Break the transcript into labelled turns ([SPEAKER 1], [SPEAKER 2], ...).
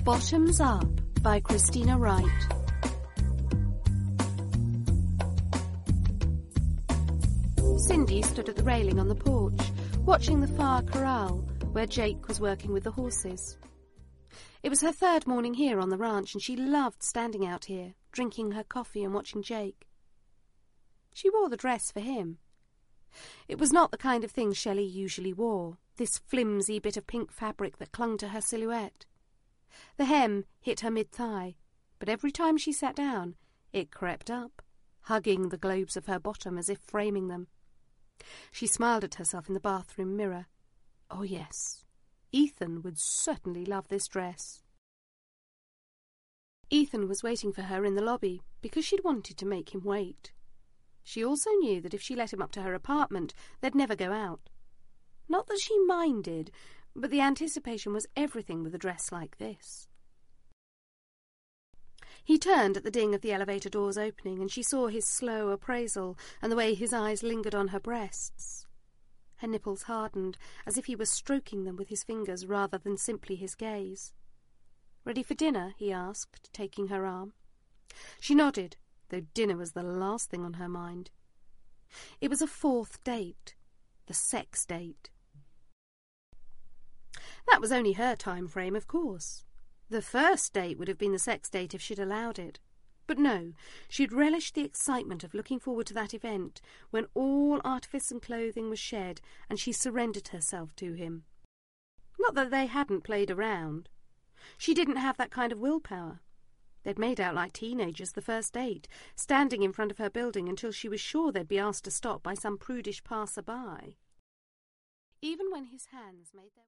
[SPEAKER 1] Bottoms Up by Christina Wright. Cindy stood at the railing on the porch, watching the far corral where Jake was working with the horses. It was her third morning here on the ranch, and she loved standing out here, drinking her coffee and watching Jake. She wore the dress for him. It was not the kind of thing Shelley usually wore, this flimsy bit of pink fabric that clung to her silhouette. The hem hit her mid-thigh, but every time she sat down, it crept up, hugging the globes of her bottom as if framing them. She smiled at herself in the bathroom mirror. Oh yes, Ethan would certainly love this dress. Ethan was waiting for her in the lobby because she'd wanted to make him wait. She also knew that if she let him up to her apartment, they'd never go out. Not that she minded, but the anticipation was everything with a dress like this. He turned at the ding of the elevator doors opening, and she saw his slow appraisal and the way his eyes lingered on her breasts. Her nipples hardened, as if he were stroking them with his fingers rather than simply his gaze. "Ready for dinner?" he asked, taking her arm. She nodded, though dinner was the last thing on her mind. It was a fourth date, the sex date. That was only her time frame, of course. The first date would have been the sex date if she'd allowed it. But no, she'd relished the excitement of looking forward to that event when all artifice and clothing was shed and she surrendered herself to him. Not that they hadn't played around. She didn't have that kind of willpower. They'd made out like teenagers the first date, standing in front of her building until she was sure they'd be asked to stop by some prudish passer-by. Even when his hands made their